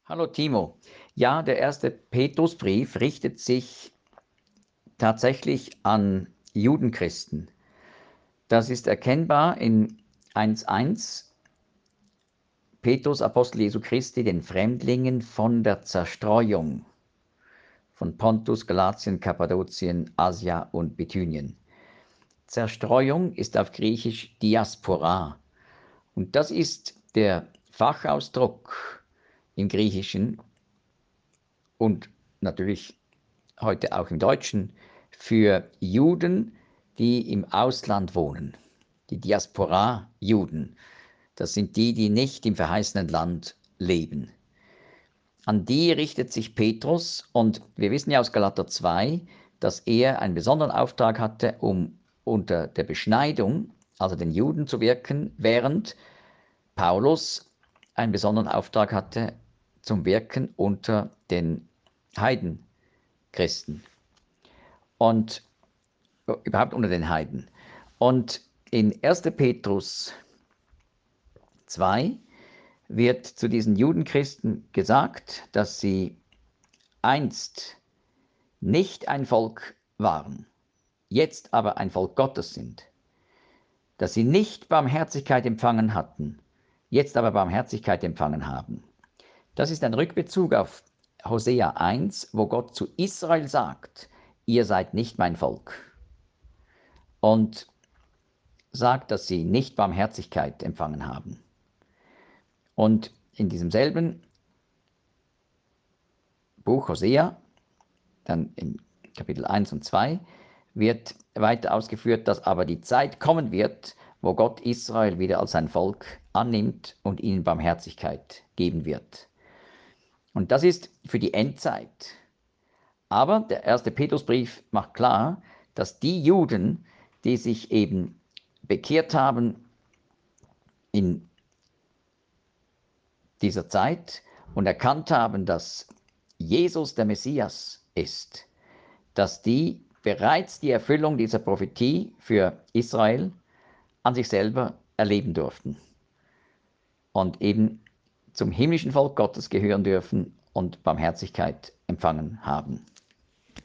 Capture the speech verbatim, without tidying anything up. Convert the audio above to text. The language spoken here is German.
Hallo Timo. Ja, der erste Petrusbrief richtet sich tatsächlich an Judenchristen. Das ist erkennbar in eins eins. Petrus, Apostel Jesu Christi, den Fremdlingen von der Zerstreuung von Pontus, Galatien, Kappadokien, Asia und Bithynien. Zerstreuung ist auf Griechisch Diaspora. Und das ist der Fachausdruck im Griechischen und natürlich heute auch im Deutschen, für Juden, die im Ausland wohnen. Die Diaspora-Juden. Das sind die, die nicht im verheißenen Land leben. An die richtet sich Petrus, und wir wissen ja aus Galater zwei, dass er einen besonderen Auftrag hatte, um unter der Beschneidung, also den Juden, zu wirken, während Paulus einen besonderen Auftrag hatte zum Wirken unter den Heidenchristen und überhaupt unter den Heiden. Und in erster Petrus zwei wird zu diesen Judenchristen gesagt, dass sie einst nicht ein Volk waren, jetzt aber ein Volk Gottes sind, dass sie nicht Barmherzigkeit empfangen hatten, jetzt aber Barmherzigkeit empfangen haben. Das ist ein Rückbezug auf Hosea eins, wo Gott zu Israel sagt, ihr seid nicht mein Volk. Und sagt, dass sie nicht Barmherzigkeit empfangen haben. Und in diesem selben Buch Hosea, dann in Kapitel eins und zwei, wird weiter ausgeführt, dass aber die Zeit kommen wird, wo Gott Israel wieder als sein Volk annimmt und ihnen Barmherzigkeit geben wird. Und das ist für die Endzeit. Aber der erste Petrusbrief macht klar, dass die Juden, die sich eben bekehrt haben in dieser Zeit und erkannt haben, dass Jesus der Messias ist, dass die bereits die Erfüllung dieser Prophetie für Israel an sich selber erleben durften und eben zum himmlischen Volk Gottes gehören dürfen und Barmherzigkeit empfangen haben.